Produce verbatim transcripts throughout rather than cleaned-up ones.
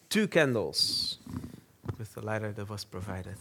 two candles with the lighter that was provided.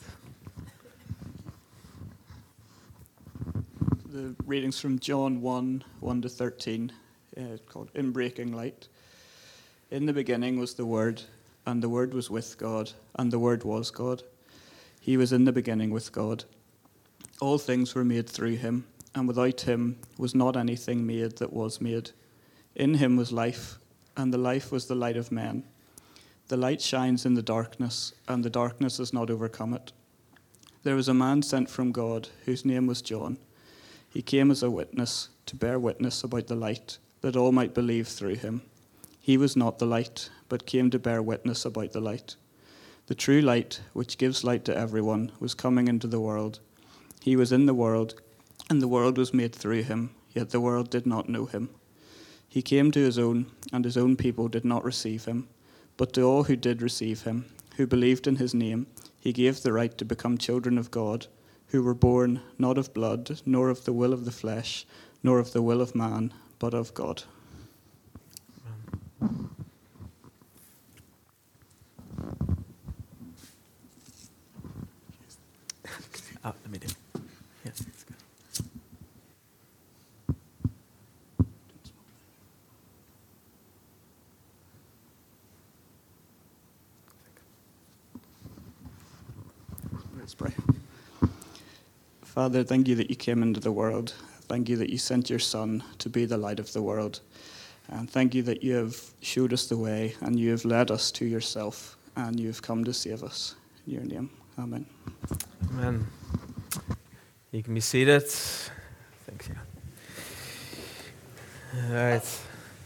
The readings from John one, one to thirteen, uh, called In Breaking Light. In the beginning was the Word, and the Word was with God, and the Word was God. He was in the beginning with God. All things were made through him, and without him was not anything made that was made. In him was life, and the life was the light of men. The light shines in the darkness, and the darkness has not overcome it. There was a man sent from God, whose name was John. He came as a witness, to bear witness about the light, that all might believe through him. He was not the light, but came to bear witness about the light. The true light, which gives light to everyone, was coming into the world. He was in the world, and the world was made through him, yet the world did not know him. He came to his own, and his own people did not receive him. But to all who did receive him, who believed in his name, he gave the right to become children of God, who were born not of blood, nor of the will of the flesh, nor of the will of man, but of God. Oh, let me do. Yeah, that's good. Let's pray. Father, thank you that you came into the world. Thank you that you sent your Son to be the light of the world. And thank you that you have showed us the way and you have led us to yourself and you have come to save us. In your name, amen. Amen. You can be seated. Thanks, yeah. All right.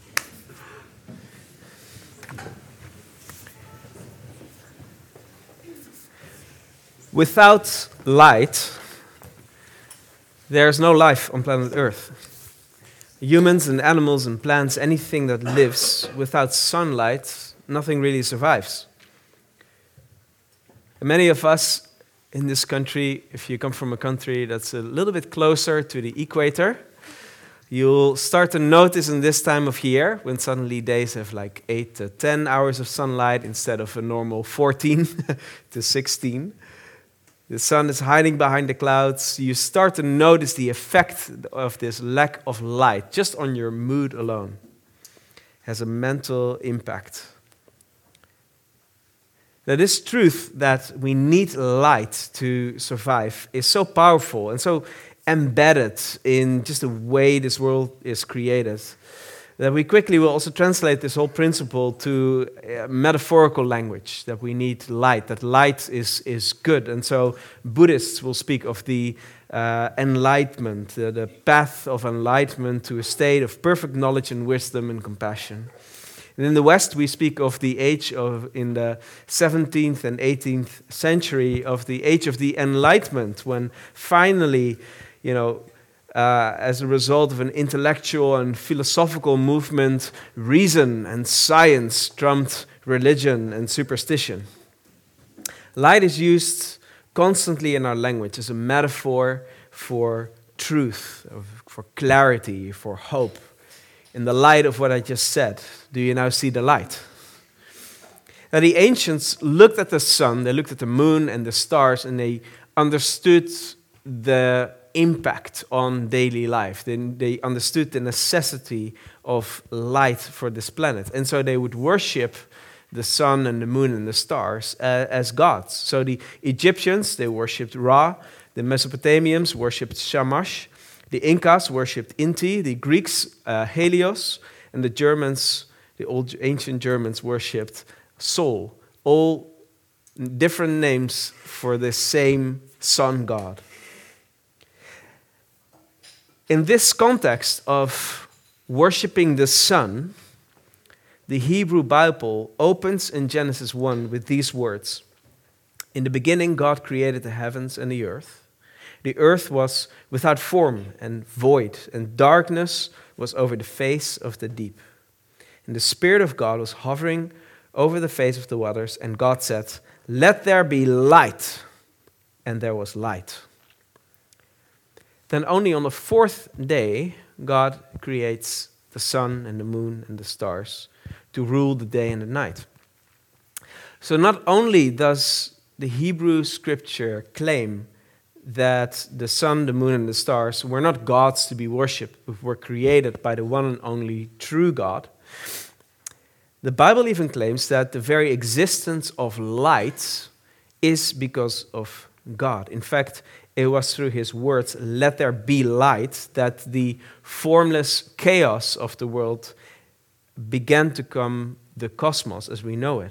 Without light, there's no life on planet Earth. Humans and animals and plants, anything that lives without sunlight, nothing really survives. And many of us in this country, if you come from a country that's a little bit closer to the equator, you'll start to notice in this time of year, when suddenly days have like eight to ten hours of sunlight instead of a normal fourteen to sixteen, the sun is hiding behind the clouds. You start to notice the effect of this lack of light just on your mood alone. It has a mental impact. Now, this truth that we need light to survive is so powerful and so embedded in just the way this world is created that we quickly will also translate this whole principle to uh, metaphorical language, that we need light, that light is, is good. And so Buddhists will speak of the uh, enlightenment, uh, the path of enlightenment to a state of perfect knowledge and wisdom and compassion. And in the West, we speak of the age of, in the seventeenth and eighteenth century, of the age of the Enlightenment, when finally, you know, Uh, as a result of an intellectual and philosophical movement, reason and science trumped religion and superstition. Light is used constantly in our language as a metaphor for truth, for clarity, for hope. In the light of what I just said, do you now see the light? Now, the ancients looked at the sun, they looked at the moon and the stars, and they understood the impact on daily life. Then they understood the necessity of light for this planet. And so they would worship the sun and the moon and the stars uh, as gods. So the Egyptians, they worshipped Ra. The Mesopotamians worshipped Shamash. The Incas worshipped Inti. The Greeks, uh, Helios. And the Germans, the old ancient Germans, worshipped Sol. All different names for the same sun god. In this context of worshiping the sun, the Hebrew Bible opens in Genesis one with these words. In the beginning, God created the heavens and the earth. The earth was without form and void, and darkness was over the face of the deep. And the Spirit of God was hovering over the face of the waters, and God said, "Let there be light," and there was light. Then only on the fourth day, God creates the sun and the moon and the stars to rule the day and the night. So not only does the Hebrew scripture claim that the sun, the moon, and the stars were not gods to be worshipped, but were created by the one and only true God, the Bible even claims that the very existence of light is because of God. In fact, it was through his words, "Let there be light," that the formless chaos of the world began to become the cosmos as we know it.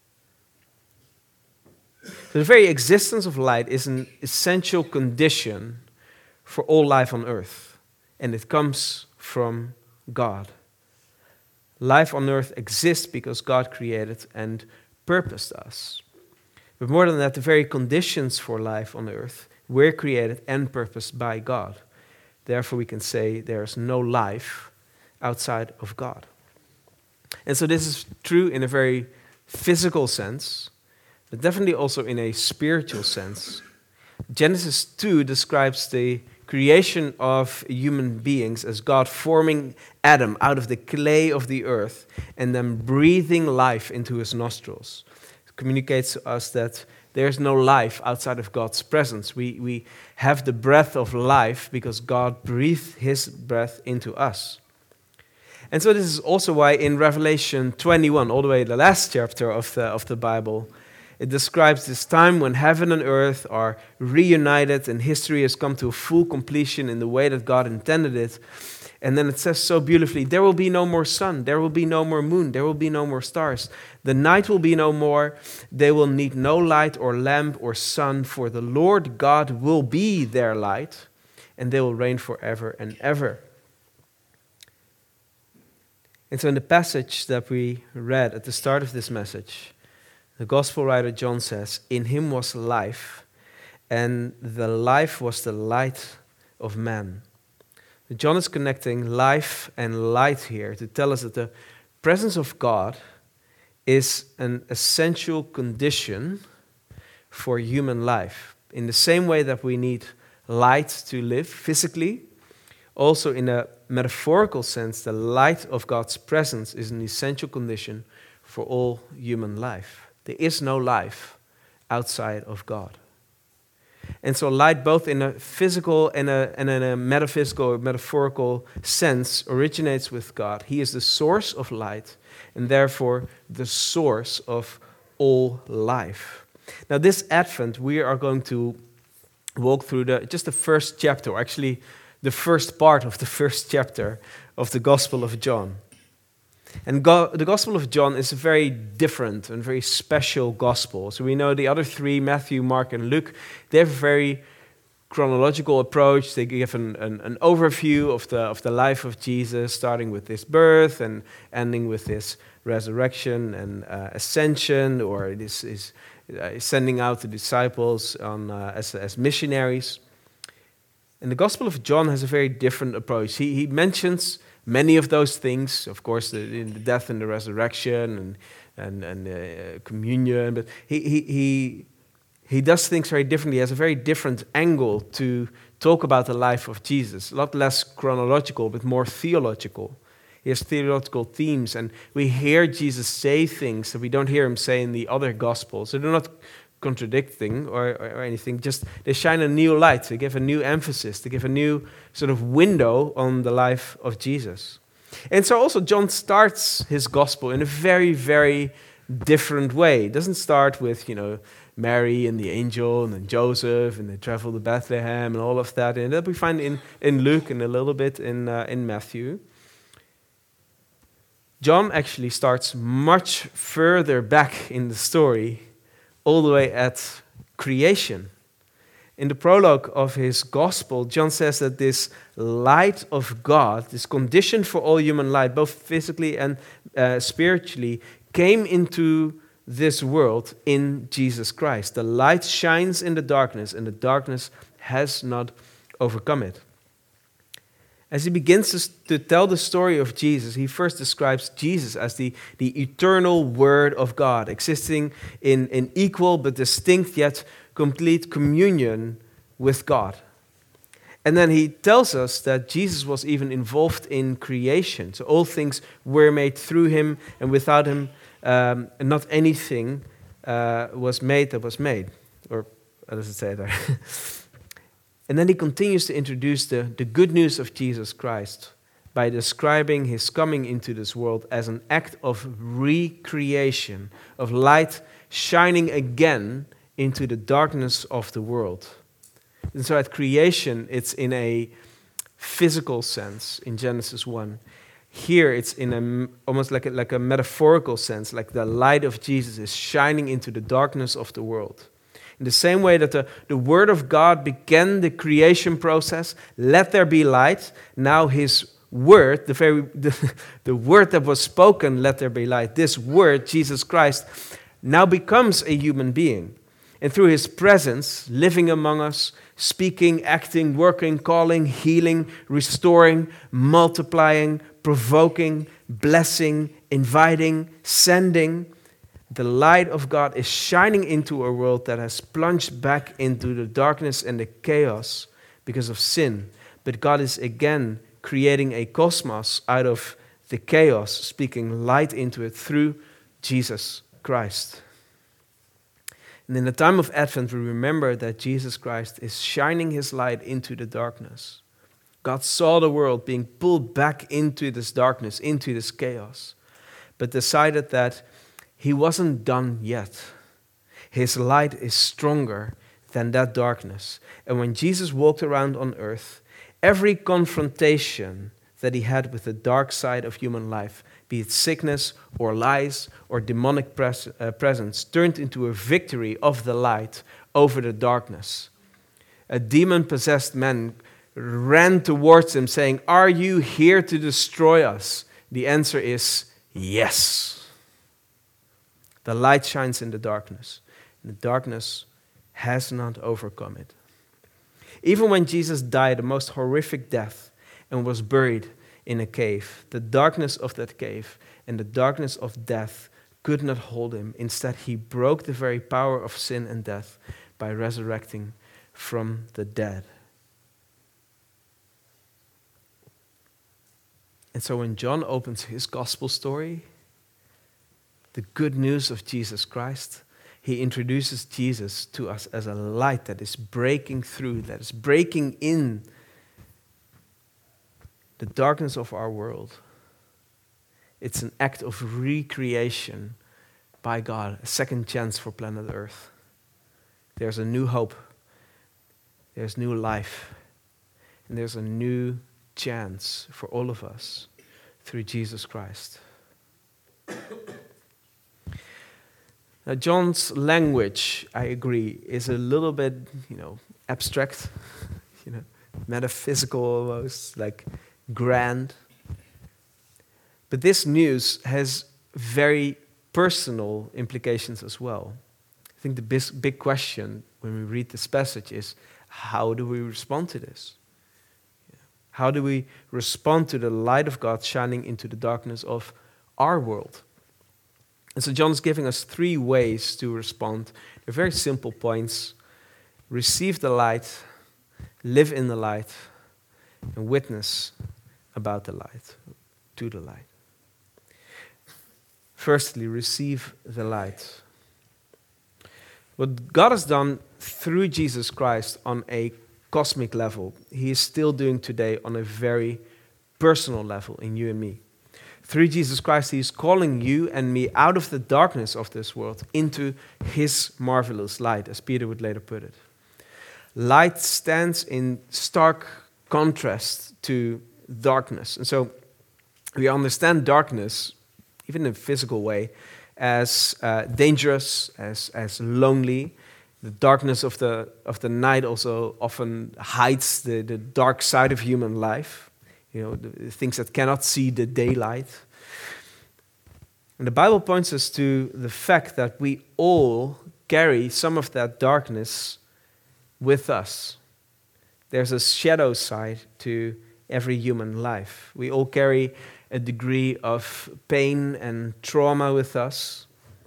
So the very existence of light is an essential condition for all life on earth, and it comes from God. Life on earth exists because God created and purposed us. But more than that, the very conditions for life on earth were created and purposed by God. Therefore, we can say there is no life outside of God. And so this is true in a very physical sense, but definitely also in a spiritual sense. Genesis two describes the creation of human beings as God forming Adam out of the clay of the earth and then breathing life into his nostrils. It communicates to us that there's no life outside of God's presence. We, we have the breath of life because God breathed his breath into us. And so this is also why in Revelation twenty-one, all the way the last chapter of the, of the Bible, it describes this time when heaven and earth are reunited and history has come to a full completion in the way that God intended it. And then it says so beautifully, there will be no more sun, there will be no more moon, there will be no more stars. The night will be no more, they will need no light or lamp or sun, for the Lord God will be their light, and they will reign forever and ever. And so in the passage that we read at the start of this message, the gospel writer John says, "In him was life, and the life was the light of man." John is connecting life and light here to tell us that the presence of God is an essential condition for human life. In the same way that we need light to live physically, also in a metaphorical sense, the light of God's presence is an essential condition for all human life. There is no life outside of God. And so light, both in a physical and, a, and in a metaphysical or metaphorical sense, originates with God. He is the source of light and therefore the source of all life. Now this Advent, we are going to walk through the just the first chapter, or actually the first part of the first chapter of the Gospel of John. And go, the Gospel of John is a very different and very special gospel. So we know the other three, Matthew, Mark, and Luke, they have a very chronological approach. They give an, an, an overview of the, of the life of Jesus, starting with his birth and ending with his resurrection and uh, ascension, or this is uh, sending out the disciples on, uh, as, as missionaries. And the Gospel of John has a very different approach. He, he mentions many of those things, of course, the, the death and the resurrection and, and, and uh, communion, but he, he, he, he does things very differently. He has a very different angle to talk about the life of Jesus, a lot less chronological, but more theological. He has theological themes, and we hear Jesus say things that we don't hear him say in the other Gospels. So they're not contradicting or, or, or anything, just they shine a new light, they give a new emphasis, they give a new sort of window on the life of Jesus. And so also John starts his gospel in a very, very different way. It doesn't start with, you know, Mary and the angel and then Joseph and they travel to Bethlehem and all of that. And that we find in, in Luke and a little bit in, uh, in Matthew. John actually starts much further back in the story, all the way at creation. In the prologue of his gospel, John says that this light of God, this condition for all human life, both physically and uh, spiritually, came into this world in Jesus Christ. The light shines in the darkness, and the darkness has not overcome it. As he begins to, to tell the story of Jesus, he first describes Jesus as the, the eternal Word of God, existing in, in equal but distinct yet complete communion with God. And then he tells us that Jesus was even involved in creation. So all things were made through him, and without him, um, not anything uh, was made that was made. Or how does it say there? And then he continues to introduce the, the good news of Jesus Christ by describing his coming into this world as an act of recreation, of light shining again into the darkness of the world. And so at creation, it's in a physical sense in Genesis one. Here it's in a, almost like a, like a metaphorical sense, like the light of Jesus is shining into the darkness of the world. In the same way that the, the Word of God began the creation process, let there be light, now his Word, the very the, the Word that was spoken, let there be light, this Word, Jesus Christ, now becomes a human being. And through his presence, living among us, speaking, acting, working, calling, healing, restoring, multiplying, provoking, blessing, inviting, sending, the light of God is shining into a world that has plunged back into the darkness and the chaos because of sin. But God is again creating a cosmos out of the chaos, speaking light into it through Jesus Christ. And in the time of Advent, we remember that Jesus Christ is shining his light into the darkness. God saw the world being pulled back into this darkness, into this chaos, but decided that he wasn't done yet. His light is stronger than that darkness. And when Jesus walked around on earth, every confrontation that he had with the dark side of human life, be it sickness or lies or demonic pres- uh, presence, turned into a victory of the light over the darkness. A demon-possessed man ran towards him saying, "Are you here to destroy us?" The answer is yes. The light shines in the darkness, and the darkness has not overcome it. Even when Jesus died the most horrific death and was buried in a cave, the darkness of that cave and the darkness of death could not hold him. Instead, he broke the very power of sin and death by resurrecting from the dead. And so when John opens his gospel story, the good news of Jesus Christ, he introduces Jesus to us as a light that is breaking through, that is breaking in the darkness of our world. It's an act of recreation by God, a second chance for planet Earth. There's a new hope, there's new life, and there's a new chance for all of us through Jesus Christ. Now, John's language, I agree, is a little bit, you know, abstract, you know, metaphysical almost, like grand. But this news has very personal implications as well. I think the big, big question when we read this passage is, how do we respond to this? How do we respond to the light of God shining into the darkness of our world? And so John's giving us three ways to respond. They're very simple points. Receive the light, live in the light, and witness about the light, to the light. Firstly, receive the light. What God has done through Jesus Christ on a cosmic level, he is still doing today on a very personal level in you and me. Through Jesus Christ, he is calling you and me out of the darkness of this world into his marvelous light, as Peter would later put it. Light stands in stark contrast to darkness. And so we understand darkness, even in a physical way, as uh, dangerous, as, as lonely. The darkness of the, of the night also often hides the, the dark side of human life. You know, the things that cannot see the daylight. And the Bible points us to the fact that we all carry some of that darkness with us. There's a shadow side to every human life. We all carry a degree of pain and trauma with us.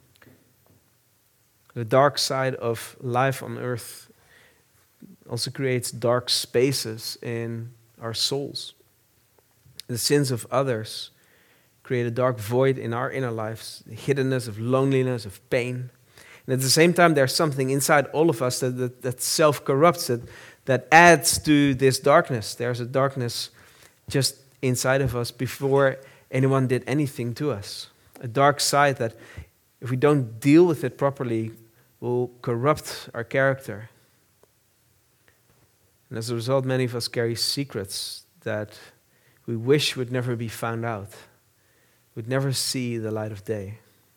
The dark side of life on earth also creates dark spaces in our souls. The sins of others create a dark void in our inner lives, the hiddenness of loneliness, of pain. And at the same time, there's something inside all of us that, that, that self-corrupts, that, that adds to this darkness. There's a darkness just inside of us before anyone did anything to us. A dark side that, if we don't deal with it properly, will corrupt our character. And as a result, many of us carry secrets that we wish would never be found out, would never see the light of day.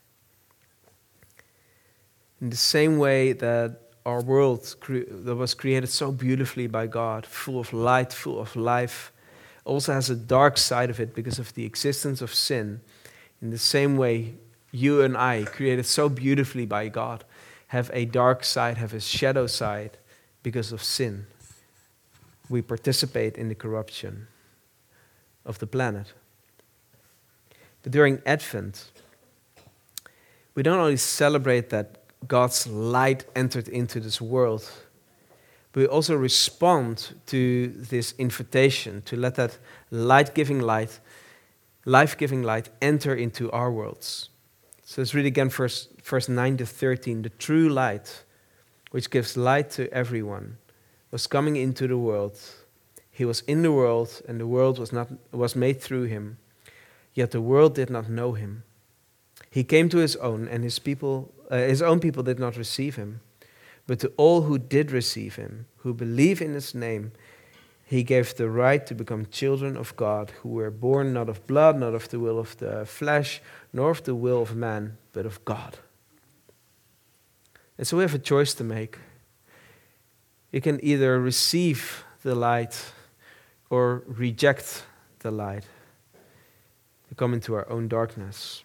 In the same way that our world cre- that was created so beautifully by God, full of light, full of life, also has a dark side of it because of the existence of sin. In the same way, you and I, created so beautifully by God, have a dark side, have a shadow side because of sin. We participate in the corruption of the planet. But during Advent, we don't only celebrate that God's light entered into this world, but we also respond to this invitation to let that light-giving light, life-giving light enter into our worlds. So let's read again verse, verse nine to thirteen. The true light, which gives light to everyone, was coming into the world. He was in the world, and the world was not was made through him. Yet the world did not know him. He came to his own, and his people, uh, his own people did not receive him. But to all who did receive him, who believe in his name, he gave the right to become children of God, who were born not of blood, not of the will of the flesh, nor of the will of man, but of God. And so we have a choice to make. You can either receive the light or reject the light, to come into our own darkness.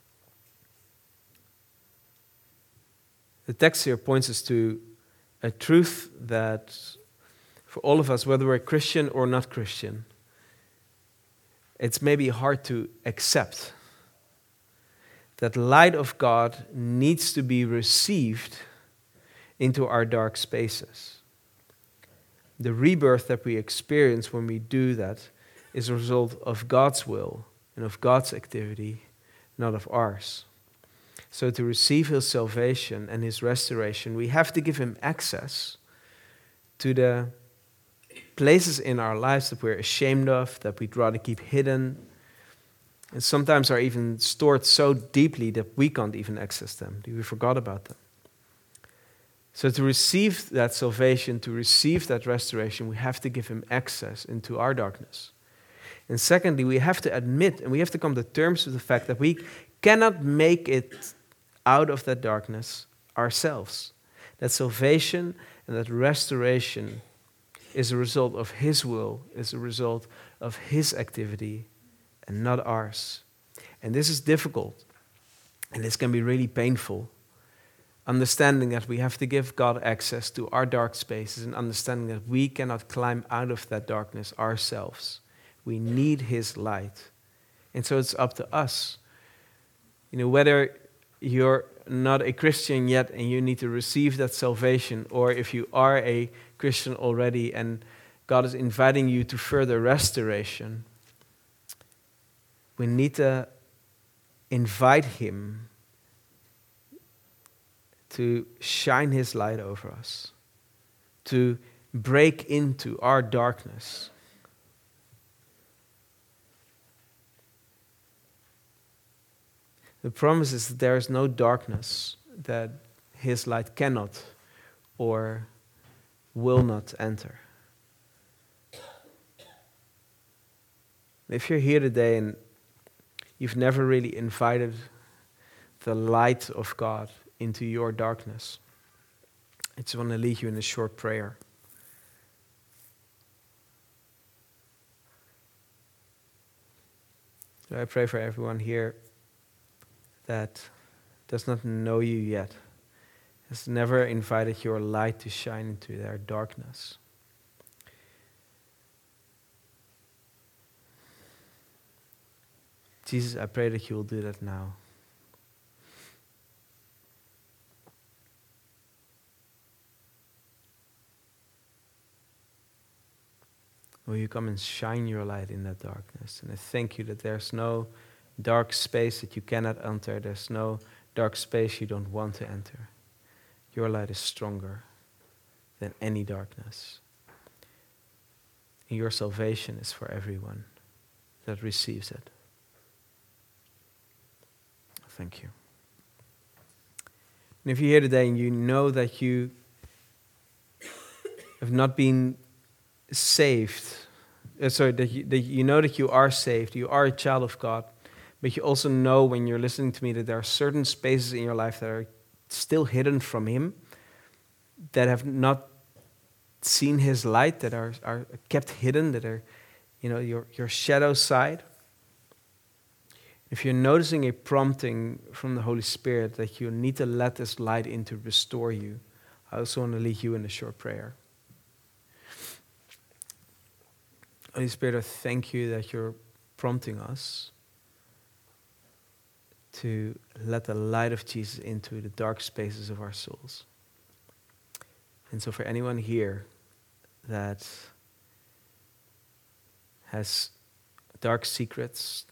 The text here points us to a truth that for all of us, whether we're Christian or not Christian, it's maybe hard to accept. That light of God needs to be received into our dark spaces. The rebirth that we experience when we do that is a result of God's will and of God's activity, not of ours. So to receive his salvation and his restoration, we have to give him access to the places in our lives that we're ashamed of, that we'd rather keep hidden, and sometimes are even stored so deeply that we can't even access them, that we forgot about them. So to receive that salvation, to receive that restoration, we have to give him access into our darkness. And secondly, we have to admit and we have to come to terms with the fact that we cannot make it out of that darkness ourselves. That salvation and that restoration is a result of his will, is a result of his activity, and not ours. And this is difficult, and this can be really painful. Understanding that we have to give God access to our dark spaces, and understanding that we cannot climb out of that darkness ourselves. We need his light. And so it's up to us. You know, whether you're not a Christian yet and you need to receive that salvation, or if you are a Christian already and God is inviting you to further restoration, we need to invite him to shine his light over us, to break into our darkness. The promise is that there is no darkness that his light cannot or will not enter. If you're here today and you've never really invited the light of God into your darkness, I just want to lead you in a short prayer. So I pray for everyone here that does not know you yet, has never invited your light to shine into their darkness. Jesus, I pray that you will do that now. Will you come and shine your light in that darkness? And I thank you that there's no dark space that you cannot enter. There's no dark space you don't want to enter. Your light is stronger than any darkness. And your salvation is for everyone that receives it. Thank you. And if you're here today and you know that you have not been saved, uh, sorry, that you, that you know that you are saved, you are a child of God, but you also know when you're listening to me that there are certain spaces in your life that are still hidden from Him, that have not seen His light, that are, are kept hidden, that are, you know, your, your shadow side. If you're noticing a prompting from the Holy Spirit that you need to let this light in to restore you, I also want to lead you in a short prayer. Holy Spirit, I thank you that you're prompting us to let the light of Jesus into the dark spaces of our souls. And so for anyone here that has dark secrets,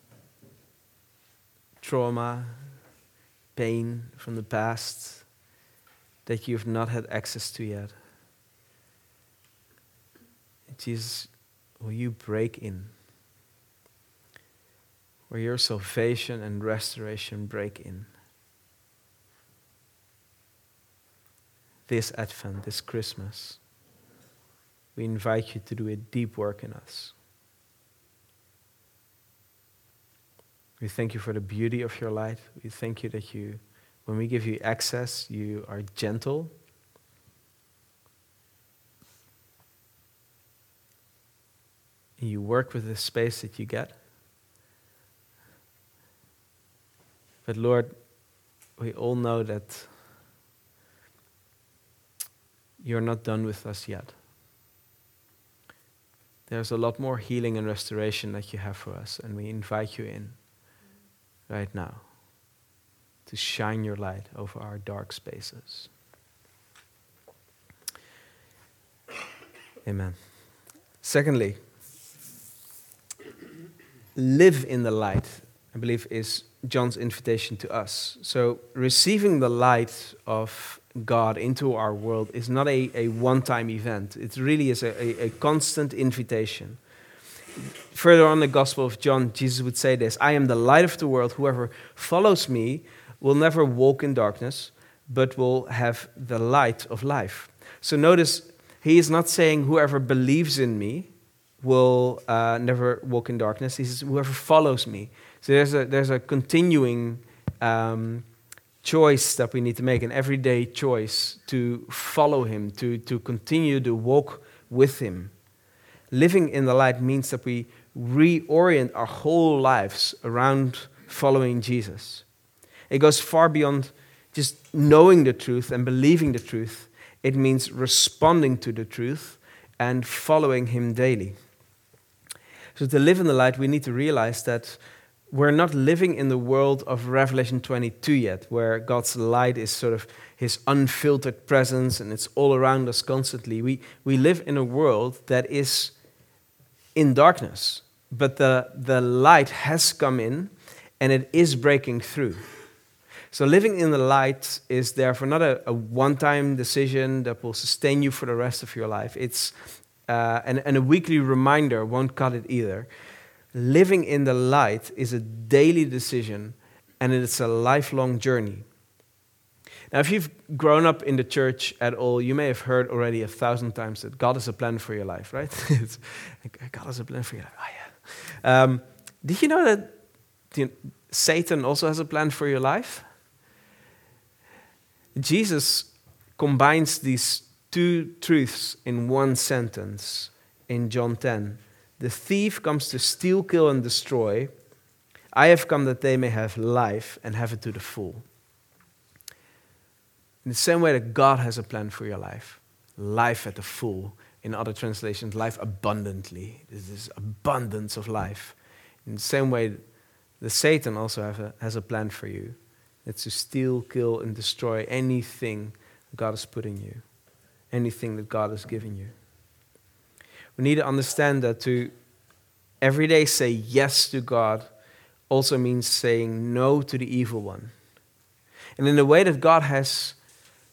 trauma, pain from the past that you've not had access to yet, Jesus, will you break in? Where your salvation and restoration break in. This Advent, this Christmas, we invite you to do a deep work in us. We thank you for the beauty of your light. We thank you that you, when we give you access, you are gentle. And you work with the space that you get. But Lord, we all know that you're not done with us yet. There's a lot more healing and restoration that you have for us, and we invite you in right now to shine your light over our dark spaces. Amen. Secondly, live in the light, I believe, is John's invitation to us. So receiving the light of God into our world is not a, a one-time event. It really is a, a, a constant invitation. Further on in the Gospel of John, Jesus would say this: I am the light of the world. Whoever follows me will never walk in darkness, but will have the light of life. So notice, he is not saying whoever believes in me will uh, never walk in darkness. He says whoever follows me. So there's a, there's a continuing um, choice that we need to make, an everyday choice to follow him, to, to continue to walk with him. Living in the light means that we reorient our whole lives around following Jesus. It goes far beyond just knowing the truth and believing the truth. It means responding to the truth and following him daily. So to live in the light, we need to realize that we're not living in the world of Revelation twenty-two yet, where God's light is sort of his unfiltered presence and it's all around us constantly. We, we live in a world that is in darkness, but the, the light has come in and it is breaking through. So living in the light is therefore not a, a one-time decision that will sustain you for the rest of your life. It's uh, and, and a weekly reminder won't cut it either. Living in the light is a daily decision, and it's a lifelong journey. Now, if you've grown up in the church at all, you may have heard already a thousand times that God has a plan for your life, right? It's, God has a plan for your life. Oh, yeah. Um, did you know that you know, Satan also has a plan for your life? Jesus combines these two truths in one sentence in John ten. The thief comes to steal, kill, and destroy. I have come that they may have life and have it to the full. In the same way that God has a plan for your life, life at the full. In other translations, life abundantly. This is abundance of life. In the same way, the Satan also have a, has a plan for you. It's to steal, kill, and destroy anything God has put in you, anything that God has given you. We need to understand that to every day say yes to God also means saying no to the evil one. And in the way that God has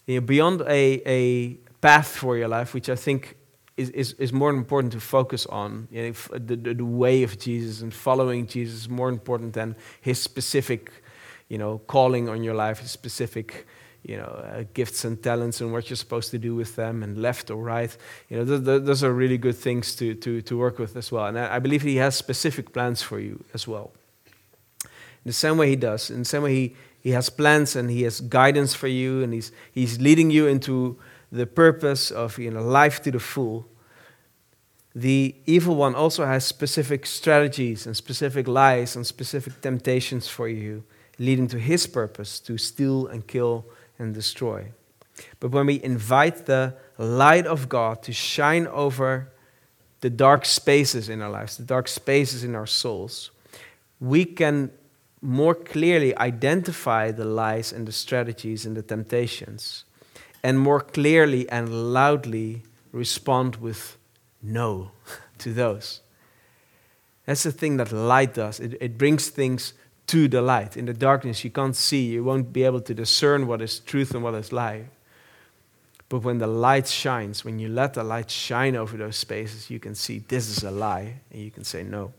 You know, beyond a, a path for your life, which I think is, is, is more important to focus on. You know, f- the, the, the way of Jesus and following Jesus is more important than his specific, you know, calling on your life, his specific, you know, uh, gifts and talents and what you're supposed to do with them, and left or right. You know, th- th- those are really good things to, to, to work with as well. And I, I believe he has specific plans for you as well. In the same way he does, in the same way he, he has plans and he has guidance for you, and he's, he's leading you into the purpose of, you know, life to the full. The evil one also has specific strategies and specific lies and specific temptations for you, leading to his purpose to steal and kill and destroy. But when we invite the light of God to shine over the dark spaces in our lives, the dark spaces in our souls, we can more clearly identify the lies and the strategies and the temptations, and more clearly and loudly respond with no to those. That's the thing that light does. It, it brings things to the light. In the darkness, you can't see. You won't be able to discern what is truth and what is lie. But when the light shines, when you let the light shine over those spaces, you can see this is a lie, and you can say no.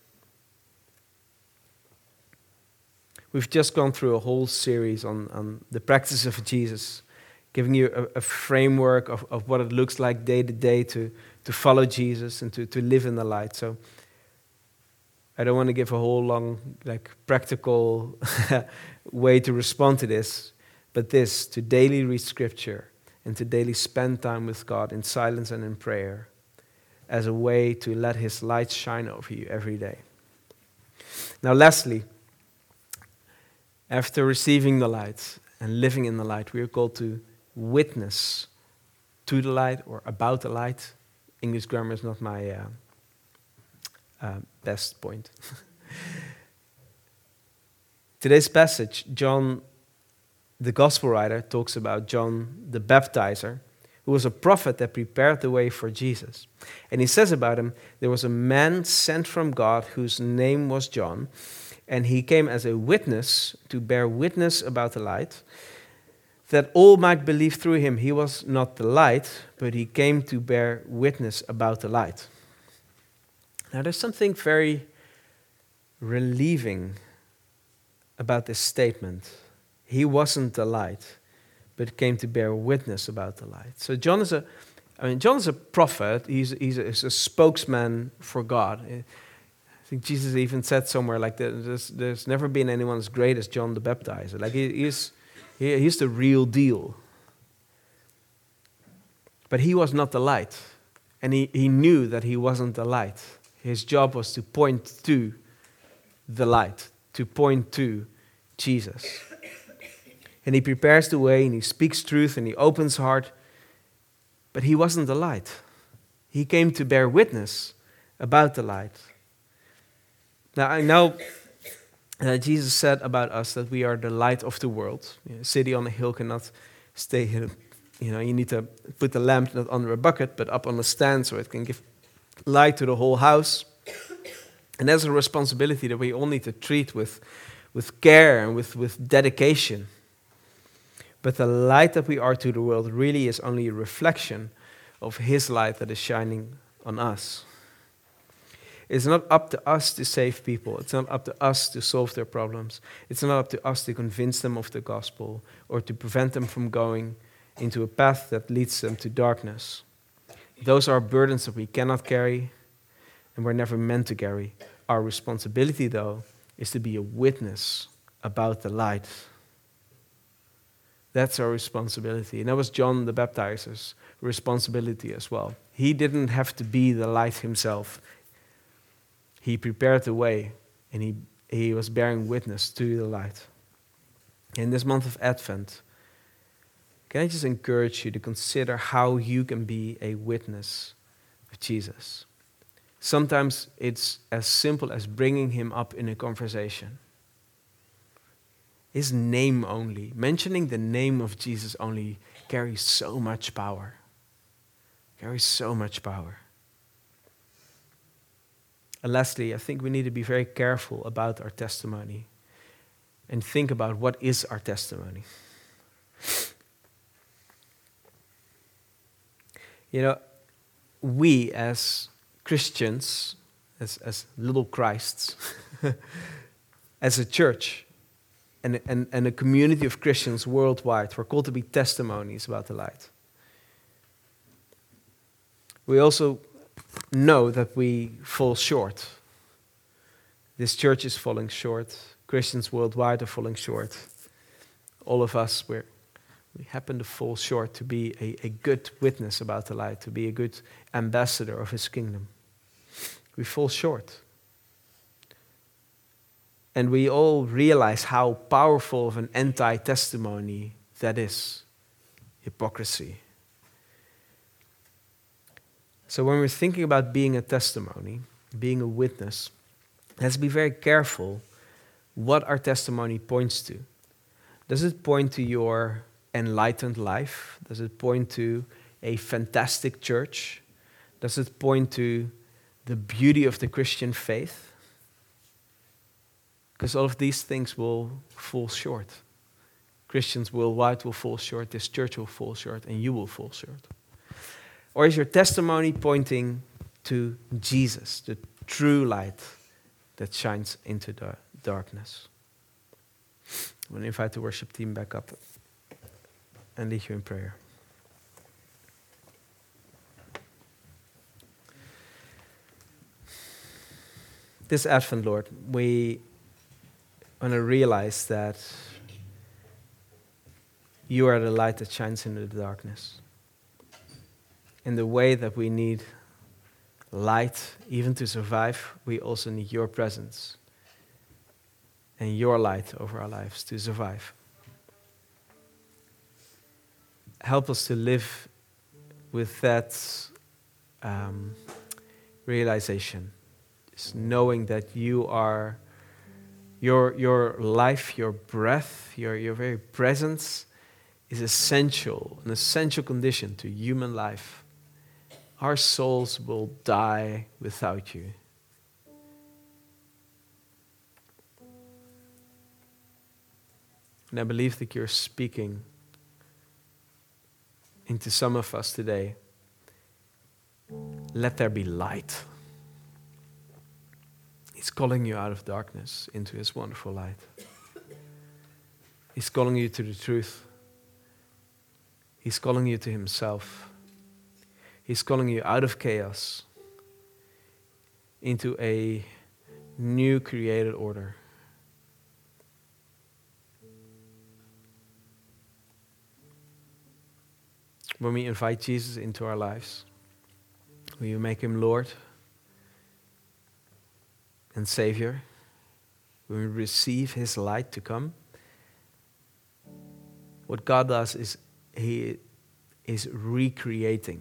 We've just gone through a whole series on, on the practice of Jesus, giving you a, a framework of, of what it looks like day to day to, to follow Jesus and to, to live in the light. So I don't want to give a whole long, like, practical way to respond to this, but this, to daily read Scripture and to daily spend time with God in silence and in prayer as a way to let his light shine over you every day. Now, lastly, after receiving the light and living in the light, we are called to witness to the light or about the light. English grammar is not my uh, uh, best point. Today's passage, John, the gospel writer, talks about John the Baptizer, who was a prophet that prepared the way for Jesus. And he says about him, there was a man sent from God whose name was John, and he came as a witness to bear witness about the light, that all might believe through him. He was not the light, but he came to bear witness about the light. Now, there's something very relieving about this statement. He wasn't the light, but came to bear witness about the light. So John is a, I mean, John is a prophet. He's, he's, a, he's a spokesman for God. I think Jesus even said somewhere like that, there's, there's never been anyone as great as John the Baptizer. Like he, he's, he, he's the real deal. But he was not the light. And he, he knew that he wasn't the light. His job was to point to the light, to point to Jesus. And he prepares the way, and he speaks truth, and he opens heart. But he wasn't the light. He came to bear witness about the light. Now, I know that Jesus said about us that we are the light of the world. You know, a city on a hill cannot stay hidden. You know, you need to put the lamp not under a bucket, but up on a stand so it can give light to the whole house. And that's a responsibility that we all need to treat with, with care and with, with dedication. But the light that we are to the world really is only a reflection of his light that is shining on us. It's not up to us to save people. It's not up to us to solve their problems. It's not up to us to convince them of the gospel or to prevent them from going into a path that leads them to darkness. Those are burdens that we cannot carry and we're never meant to carry. Our responsibility, though, is to be a witness about the light. That's our responsibility. And that was John the Baptizer's responsibility as well. He didn't have to be the light himself. He prepared the way, and he, he was bearing witness to the light. In this month of Advent, can I just encourage you to consider how you can be a witness of Jesus? Sometimes it's as simple as bringing him up in a conversation. His name only, mentioning the name of Jesus only, carries so much power. Carries so much power. And lastly, I think we need to be very careful about our testimony and think about what is our testimony. You know, we as Christians, as, as little Christs, as a church, and, and, and a community of Christians worldwide, we're called to be testimonies about the light. We also know that we fall short. This church is falling short. Christians worldwide are falling short. All of us, we're, we happen to fall short to be a, a good witness about the light, to be a good ambassador of his kingdom. We fall short. And we all realize how powerful of an anti-testimony that is. Hypocrisy. So when we're thinking about being a testimony, being a witness, let's be very careful what our testimony points to. Does it point to your enlightened life? Does it point to a fantastic church? Does it point to the beauty of the Christian faith? Because all of these things will fall short. Christians worldwide will fall short, this church will fall short, and you will fall short. Or is your testimony pointing to Jesus, the true light that shines into the darkness? I'm going to invite the worship team back up and lead you in prayer. This Advent, Lord, we want to realize that you are the light that shines into the darkness. In the way that we need light, even to survive, we also need your presence and your light over our lives to survive. Help us to live with that um, realization, just knowing that you are, your, your life, your breath, your, your very presence is essential, an essential condition to human life. Our souls will die without you. And I believe that you're speaking into some of us today. Let there be light. He's calling you out of darkness into his wonderful light. He's calling you to the truth. He's calling you to himself. He's calling you out of chaos into a new created order. When we invite Jesus into our lives, when you make him Lord and Savior, when we receive his light to come, what God does is he is recreating.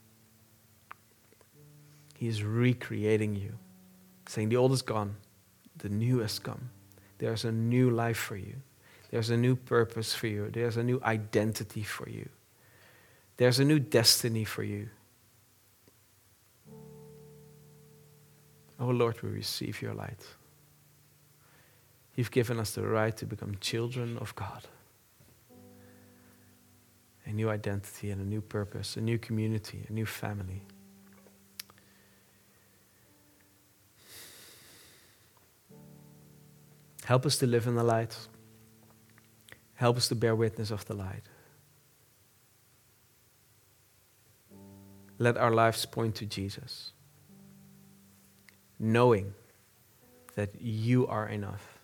He is recreating you, saying the old is gone, the new has come. There's a new life for you. There's a new purpose for you. There's a new identity for you. There's a new destiny for you. Oh Lord, we receive your light. You've given us the right to become children of God. A new identity and a new purpose, a new community, a new family. Help us to live in the light. Help us to bear witness of the light. Let our lives point to Jesus, knowing that you are enough,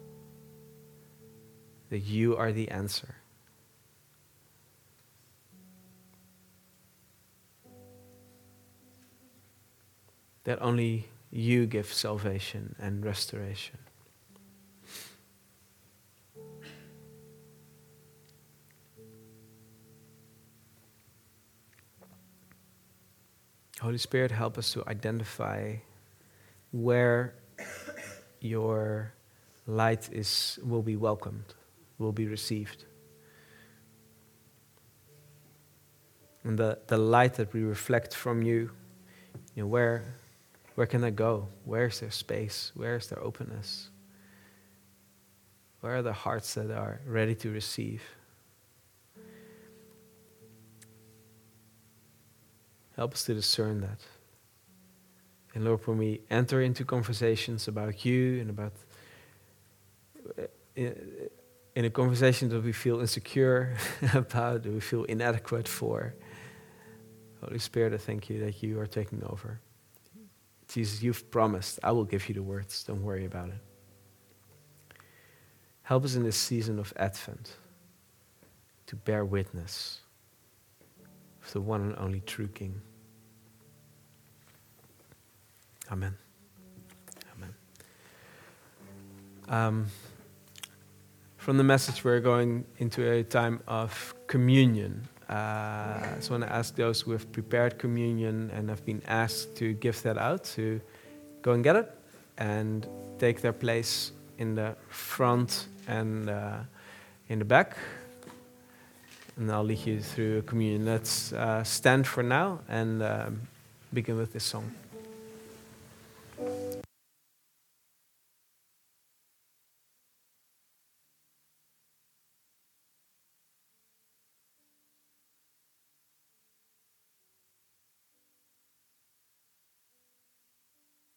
that you are the answer. That only you give salvation and restoration. Holy Spirit, help us to identify where your light is will be welcomed, will be received. And the, the light that we reflect from you, you know, where, where can I go? Where is there space? Where is there openness? Where are the hearts that are ready to receive? Help us to discern that. And Lord, when we enter into conversations about you and about in a conversation that we feel insecure about, that we feel inadequate for, Holy Spirit, I thank you that you are taking over. Jesus, you've promised, I will give you the words, don't worry about it. Help us in this season of Advent to bear witness of the one and only true King. Amen. Amen. Um, from the message, we're going into a time of communion. Uh, so I want to ask those who have prepared communion and have been asked to give that out to go and get it and take their place in the front and uh, in the back. And I'll lead you through communion. Let's uh, stand for now and um, begin with this song.